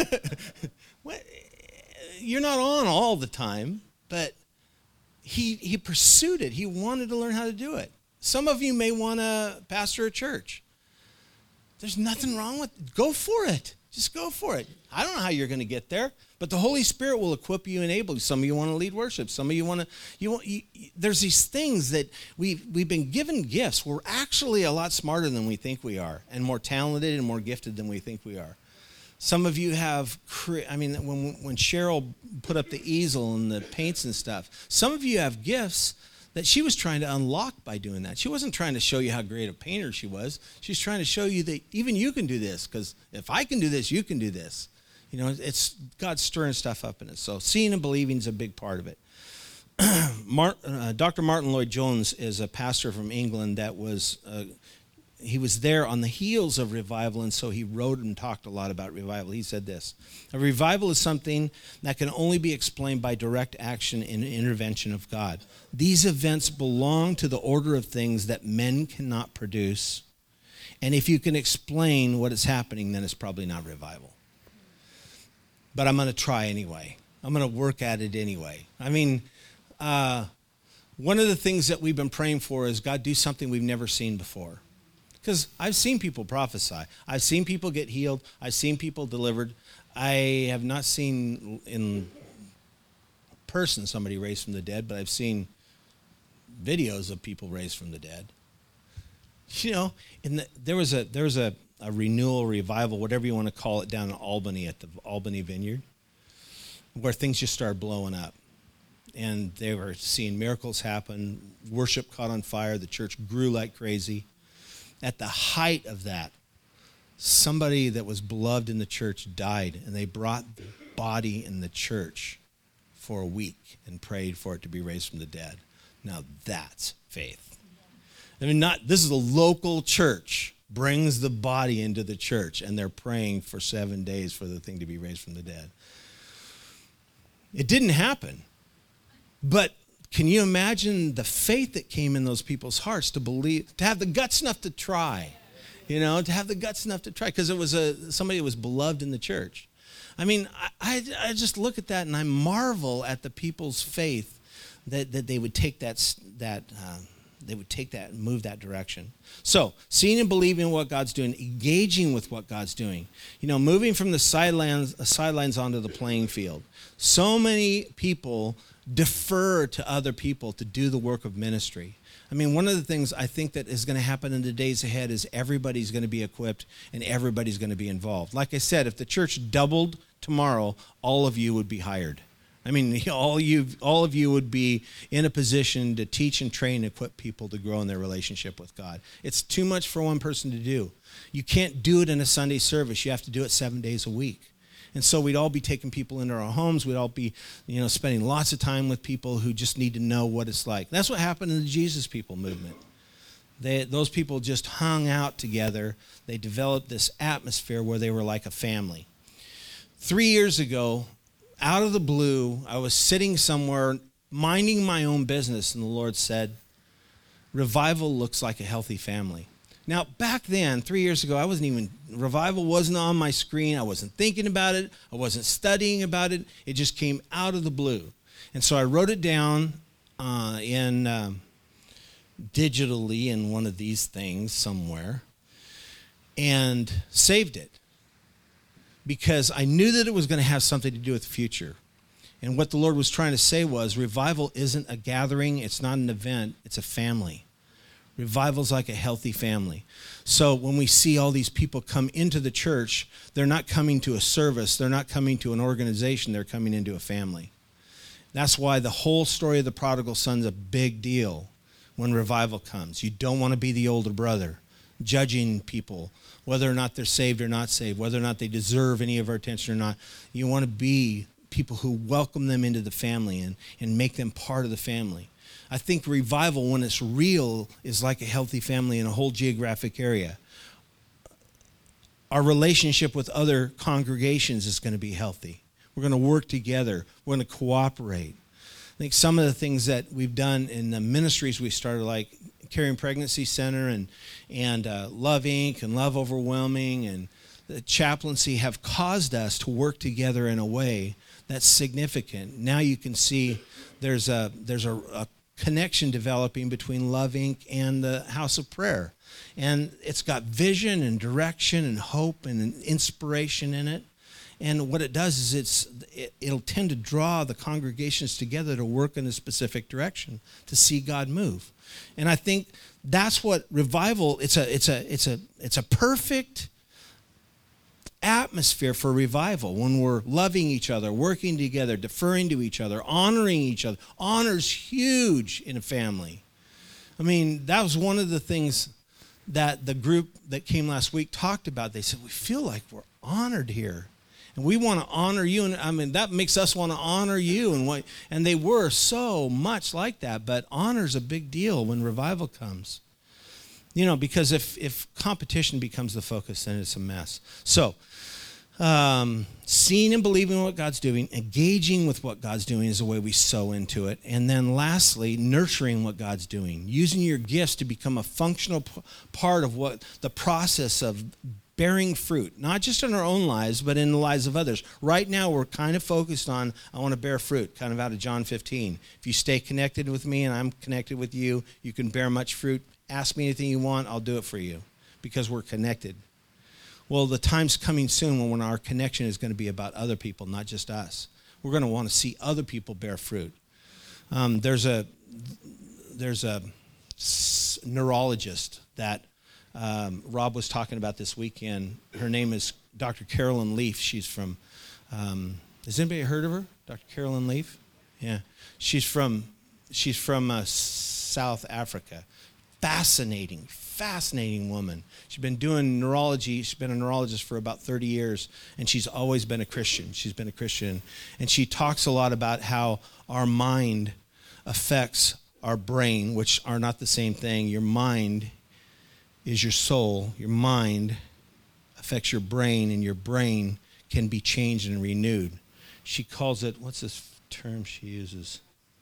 [SPEAKER 1] You're not on all the time, but he he pursued it. He wanted to learn how to do it. Some of you may want to pastor a church. There's nothing wrong with it. Go for it. Just go for it. I don't know how you're going to get there, but the Holy Spirit will equip you and enable you. Some of you want to lead worship. Some of you want to, you want, you, there's these things that we've, we've been given gifts. We're actually a lot smarter than we think we are, and more talented and more gifted than we think we are. Some of you have, I mean, when, when Cheryl put up the easel and the paints and stuff, some of you have gifts that she was trying to unlock by doing that. She wasn't trying to show you how great a painter she was. She's trying to show you that even you can do this, because if I can do this, you can do this. You know, it's God's stirring stuff up in us. So seeing and believing is a big part of it. Mart, uh, Doctor Martin Lloyd-Jones is a pastor from England that was, uh, he was there on the heels of revival, and so he wrote and talked a lot about revival. He said this, a revival is something that can only be explained by direct action and intervention of God. These events belong to the order of things that men cannot produce, and if you can explain what is happening, then it's probably not revival. But I'm going to try anyway. I'm going to work at it anyway. I mean, uh, one of the things that we've been praying for is God do something we've never seen before. Because I've seen people prophesy. I've seen people get healed. I've seen people delivered. I have not seen in person somebody raised from the dead, but I've seen videos of people raised from the dead. You know, in the, there was a there was a, a renewal, revival, whatever you want to call it, down in Albany at the Albany Vineyard, where things just started blowing up. And they were seeing miracles happen. Worship caught on fire. The church grew like crazy. At the height of that, somebody that was beloved in the church died, and they brought the body in the church for a week and prayed for it to be raised from the dead. Now that's faith. I mean, not this is a local church brings the body into the church, and they're praying for seven days for the thing to be raised from the dead. It didn't happen, but can you imagine the faith that came in those people's hearts to believe, to have the guts enough to try, you know, to have the guts enough to try, because it was a somebody that was beloved in the church. I mean, I, I, I just look at that and I marvel at the people's faith that, that they would take that, that uh, they would take that and move that direction. So, seeing and believing what God's doing, engaging with what God's doing, you know, moving from the sidelines, sidelines onto the playing field. So many people defer to other people to do the work of ministry. I mean, one of the things I think that is going to happen in the days ahead is everybody's going to be equipped and everybody's going to be involved. Like I said, if the church doubled tomorrow, all of you would be hired. I mean, all you, all of you would be in a position to teach and train and equip people to grow in their relationship with God. It's too much for one person to do. You can't do it in a Sunday service. You have to do it seven days a week. And so we'd all be taking people into our homes. We'd all be, you know, spending lots of time with people who just need to know what it's like. That's what happened in the Jesus People movement. They, those people just hung out together. They developed this atmosphere where they were like a family. Three years ago, out of the blue, I was sitting somewhere minding my own business, and the Lord said, revival looks like a healthy family. Now, back then, three years ago, I wasn't even, revival wasn't on my screen. I wasn't thinking about it. I wasn't studying about it. It just came out of the blue. And so I wrote it down uh, in um, digitally in one of these things somewhere and saved it because I knew that it was going to have something to do with the future. And what the Lord was trying to say was revival isn't a gathering. It's not an event. It's a family. Revival's like a healthy family. So when we see all these people come into the church, they're not coming to a service. They're not coming to an organization. They're coming into a family. That's why the whole story of the prodigal son's a big deal when revival comes. You don't want to be the older brother judging people, whether or not they're saved or not saved, whether or not they deserve any of our attention or not. You want to be people who welcome them into the family and, and make them part of the family. I think revival, when it's real, is like a healthy family in a whole geographic area. Our relationship with other congregations is going to be healthy. We're going to work together. We're going to cooperate. I think some of the things that we've done in the ministries we started, like Caring Pregnancy Center and, and uh, Love Incorporated and Love Overwhelming and the chaplaincy, have caused us to work together in a way that's significant. Now you can see there's a, there's a, a connection developing between Love Incorporated and the House of Prayer. And it's got vision and direction and hope and inspiration in it. And what it does is it's it, it'll tend to draw the congregations together to work in a specific direction, to see God move. And I think that's what revival, it's a it's a it's a it's a perfect atmosphere for revival when we're loving each other, working together, deferring to each other, honoring each other. Honor's huge in a family. I mean, that was one of the things that the group that came last week talked about. They said, we feel like we're honored here. And we want to honor you. And I mean, that makes us want to honor you. And what, and they were so much like that. But honor's a big deal when revival comes. You know, because if, if competition becomes the focus, then it's a mess. So, um, seeing and believing what God's doing, engaging with what God's doing is the way we sow into it. And then lastly, nurturing what God's doing, using your gifts to become a functional p- part of what the process of bearing fruit, not just in our own lives, but in the lives of others. Right now, we're kind of focused on, I want to bear fruit, kind of out of John fifteen. If you stay connected with me and I'm connected with you, you can bear much fruit. Ask me anything you want, I'll do it for you, because we're connected. Well, the time's coming soon when our connection is going to be about other people, not just us. We're going to want to see other people bear fruit. Um, there's a there's a neurologist that um, Rob was talking about this weekend. Her name is Doctor Carolyn Leaf. She's from, um, has anybody heard of her? Doctor Carolyn Leaf? Yeah. She's from, she's from uh, South Africa. Fascinating, fascinating woman. She's been doing neurology. She's been a neurologist for about thirty years, and she's always been a Christian. She's been a Christian. And she talks a lot about how our mind affects our brain, which are not the same thing. Your mind is your soul. Your mind affects your brain, and your brain can be changed and renewed. She calls it, what's this term she uses?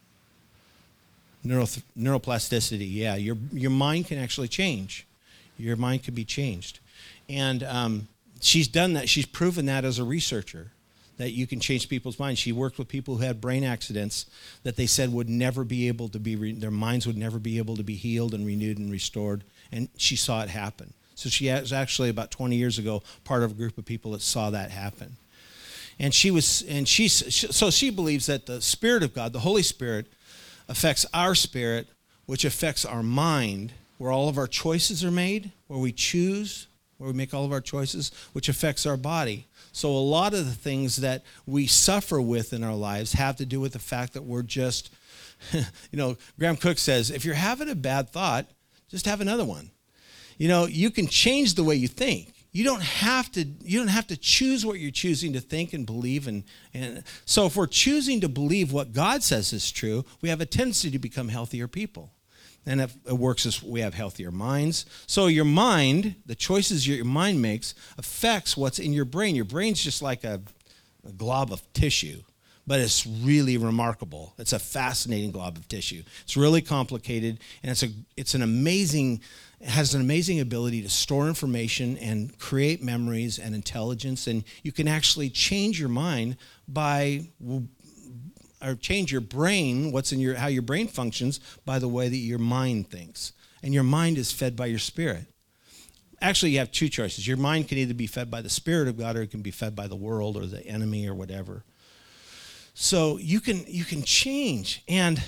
[SPEAKER 1] Neural, neuroplasticity, yeah. Your your mind can actually change. Your mind can be changed. And um, she's done that. She's proven that as a researcher, that you can change people's minds. She worked with people who had brain accidents that they said would never be able to be, re- their minds would never be able to be healed and renewed and restored. And she saw it happen. So she was actually about twenty years ago part of a group of people that saw that happen. And she was, and she, so she believes that the Spirit of God, the Holy Spirit, affects our spirit, which affects our mind, where all of our choices are made, where we choose, where we make all of our choices, which affects our body. So a lot of the things that we suffer with in our lives have to do with the fact that we're just, you know, Graham Cook says, if you're having a bad thought, just have another one. You know, you can change the way you think. You don't have to, you don't have to choose what you're choosing to think and believe. And, and so if we're choosing to believe what God says is true, we have a tendency to become healthier people. And if it works as we have healthier minds. So your mind, the choices your mind makes, affects what's in your brain. Your brain's just like a, a glob of tissue, but it's really remarkable. It's a fascinating glob of tissue. It's really complicated, and it's a it's an amazing, it has an amazing ability to store information and create memories and intelligence, and you can actually change your mind by or change your brain, what's in your how your brain functions by the way that your mind thinks. And your mind is fed by your spirit. Actually, you have two choices. Your mind can either be fed by the Spirit of God, or it can be fed by the world or the enemy or whatever. So you can you can change. And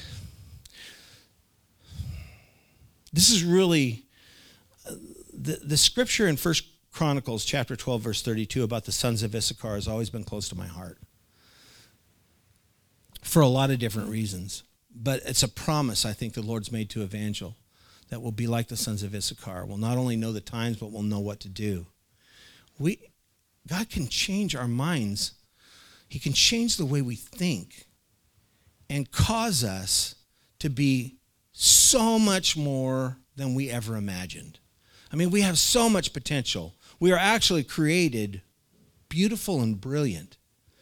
[SPEAKER 1] this is really uh, the the scripture in First Chronicles chapter twelve verse thirty-two about the sons of Issachar has always been close to my heart for a lot of different reasons. But it's a promise I think the Lord's made to Evangel that will be like the sons of Issachar. We'll not only know the times, but we'll know what to do. We God can change our minds. He can change the way we think and cause us to be so much more than we ever imagined. I mean, we have so much potential. We are actually created beautiful and brilliant.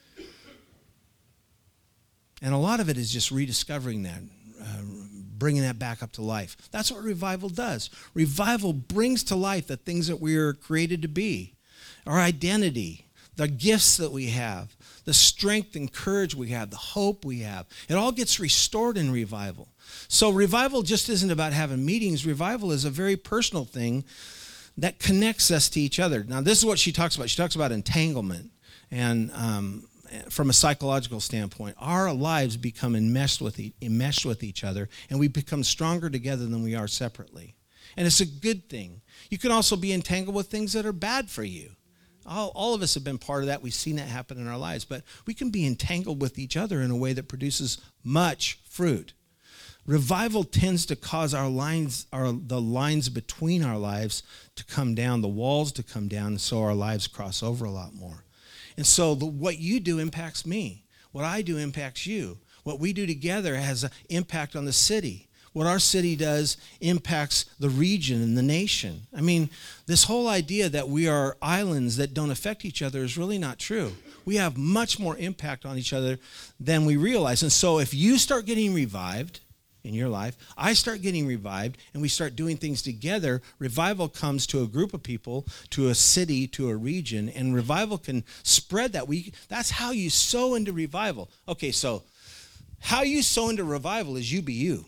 [SPEAKER 1] And a lot of it is just rediscovering that, uh, bringing that back up to life. That's what revival does. Revival brings to life the things that we are created to be, our identity, the gifts that we have, the strength and courage we have, the hope we have. It all gets restored in revival. So revival just isn't about having meetings. Revival is a very personal thing that connects us to each other. Now, this is what she talks about. She talks about entanglement. And um, from a psychological standpoint, our lives become enmeshed with, e- enmeshed with each other, and we become stronger together than we are separately. And it's a good thing. You can also be entangled with things that are bad for you. All, all of us have been part of that. We've seen that happen in our lives. But we can be entangled with each other in a way that produces much fruit. Revival tends to cause our lines, our, the lines between our lives to come down, the walls to come down, and so our lives cross over a lot more. And so the, what you do impacts me. What I do impacts you. What we do together has an impact on the city. What our city does impacts the region and the nation. I mean, this whole idea that we are islands that don't affect each other is really not true. We have much more impact on each other than we realize. And so if you start getting revived in your life, I start getting revived, and we start doing things together, revival comes to a group of people, to a city, to a region, and revival can spread that. We, that's how you sow into revival. Okay, so how you sow into revival is you be you.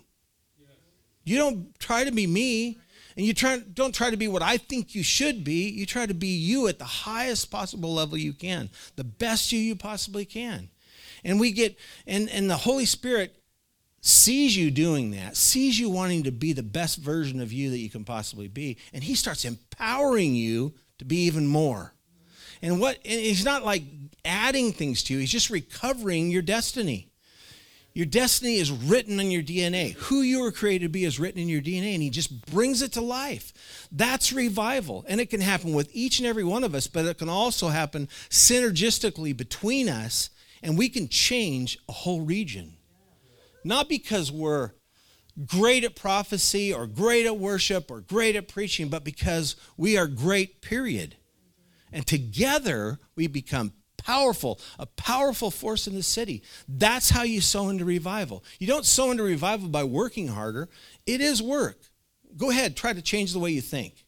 [SPEAKER 1] You don't try to be me, and you try, don't try to be what I think you should be. You try to be you at the highest possible level you can, the best you you possibly can. And we get, and, and the Holy Spirit sees you doing that, sees you wanting to be the best version of you that you can possibly be, and he starts empowering you to be even more. And what, and he's not like adding things to you, he's just recovering your destiny. Your destiny is written in your D N A. Who you were created to be is written in your D N A, and he just brings it to life. That's revival. And it can happen with each and every one of us, but it can also happen synergistically between us, and we can change a whole region. Not because we're great at prophecy or great at worship or great at preaching, but because we are great, period. And together we become powerful, a powerful force in the city. That's how you sow into revival. You don't sow into revival by working harder. It is work. Go ahead, try to change the way you think.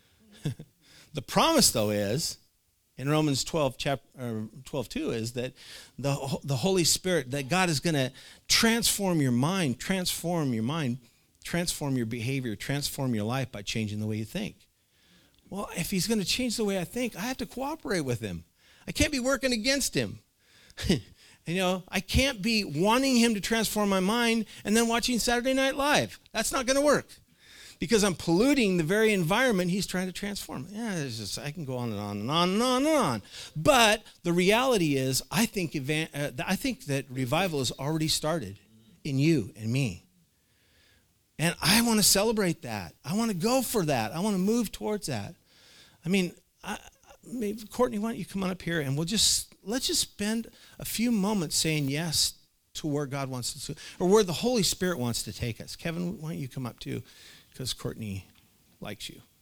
[SPEAKER 1] The promise, though, is, in Romans twelve, chapter, twelve two, is that the, the Holy Spirit, that God is going to transform your mind, transform your mind, transform your behavior, transform your life by changing the way you think. Well, if he's going to change the way I think, I have to cooperate with him. I can't be working against him. You know, I can't be wanting him to transform my mind and then watching Saturday Night Live. That's not going to work. because I'm polluting the very environment he's trying to transform. Yeah, it's just, I can go on and on and on and on and on. But the reality is, I think, evan- uh, I think that revival has already started in you and me. And I want to celebrate that. I want to go for that. I want to move towards that. I mean, I, maybe, Courtney, why don't you come on up here and we'll just, let's just spend a few moments saying yes to where God wants us to, or where the Holy Spirit wants to take us. Kevin, why don't you come up too? Because Courtney likes you.